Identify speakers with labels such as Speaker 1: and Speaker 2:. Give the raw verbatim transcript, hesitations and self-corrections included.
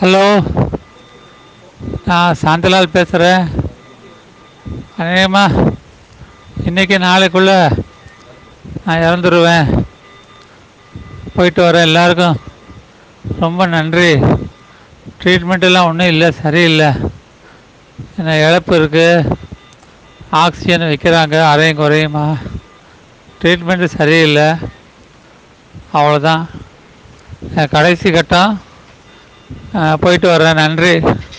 Speaker 1: Hello, நான் சாந்திலால் பேசுகிறேன். அநேகமாக இன்றைக்கி நாளைக்குள்ளே நான் இறந்துருவேன். போயிட்டு வரேன். எல்லாருக்கும் ரொம்ப நன்றி. ட்ரீட்மெண்ட்டெல்லாம் ஒன்றும் இல்லை, சரியில்லை. என்ன இழப்பு இருக்குது. ஆக்சிஜன் வைக்கிறாங்க அரையும் குறையுமா. ட்ரீட்மெண்ட்டு சரியில்லை. அவ்வளோதான் கடைசி கட்டம். போயிட்டு வரேன். நன்றி.